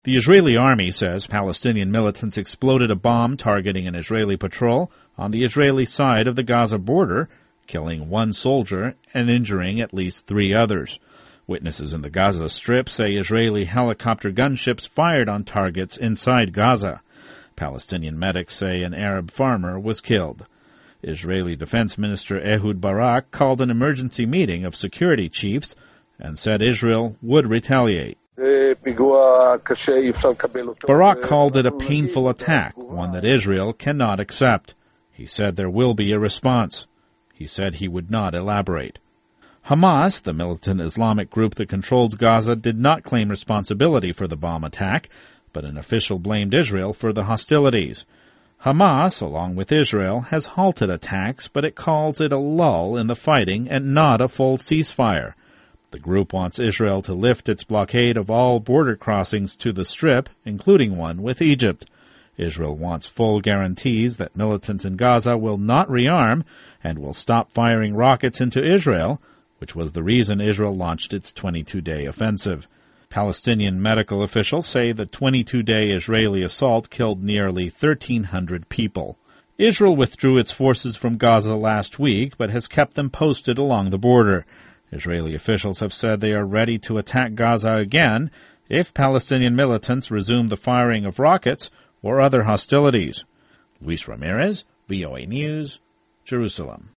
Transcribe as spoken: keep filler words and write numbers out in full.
The Israeli army says Palestinian militants exploded a bomb targeting an Israeli patrol on the Israeli side of the Gaza border, killing one soldier and injuring at least three others. Witnesses in the Gaza Strip say Israeli helicopter gunships fired on targets inside Gaza. Palestinian medics say an Arab farmer was killed. Israeli Defense Minister Ehud Barak called an emergency meeting of security chiefs and said Israel would retaliate. Barak called it a painful attack, one that Israel cannot accept. He said there will be a response. He said he would not elaborate. Hamas, the militant Islamic group that controls Gaza, did not claim responsibility for the bomb attack, but an official blamed Israel for the hostilities. Hamas, along with Israel, has halted attacks, but it calls it a lull in the fighting and not a full ceasefire. The group wants Israel to lift its blockade of all border crossings to the Strip, including one with Egypt. Israel wants full guarantees that militants in Gaza will not rearm and will stop firing rockets into Israel, which was the reason Israel launched its twenty-two day offensive. Palestinian medical officials say the twenty-two day Israeli assault killed nearly thirteen hundred people. Israel withdrew its forces from Gaza last week, but has kept them posted along the border. Israeli officials have said they are ready to attack Gaza again if Palestinian militants resume the firing of rockets or other hostilities. Luis Ramirez, V O A News, Jerusalem.